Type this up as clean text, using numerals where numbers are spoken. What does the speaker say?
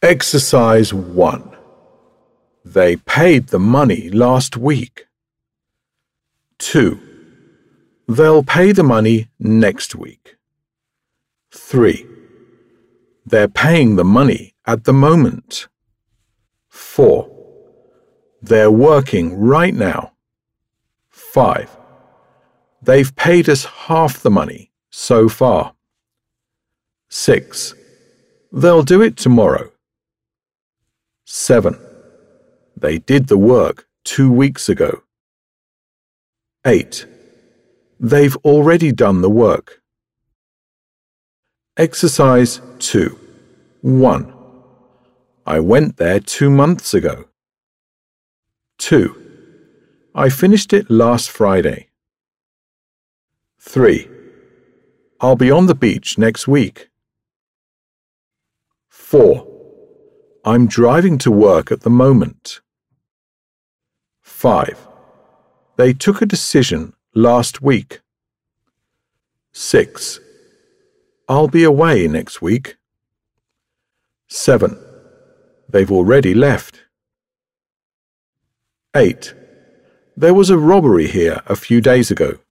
Exercise 1. They paid the money last week. 2. They'll pay the money next week. 3. They're paying the money at the moment. 4. They're working right now. 5. They've paid us half the money so far. 6. They'll do it tomorrow. 7. They did the work 2 weeks ago. 8. They've already done the work. Exercise 2. 1. I went there 2 months ago. 2. I finished it last Friday. 3. I'll be on the beach next week. 4. I'm driving to work at the moment. 5. They took a decision last week. 6. I'll be away next week. 7. They've already left. 8. There was a robbery here a few days ago.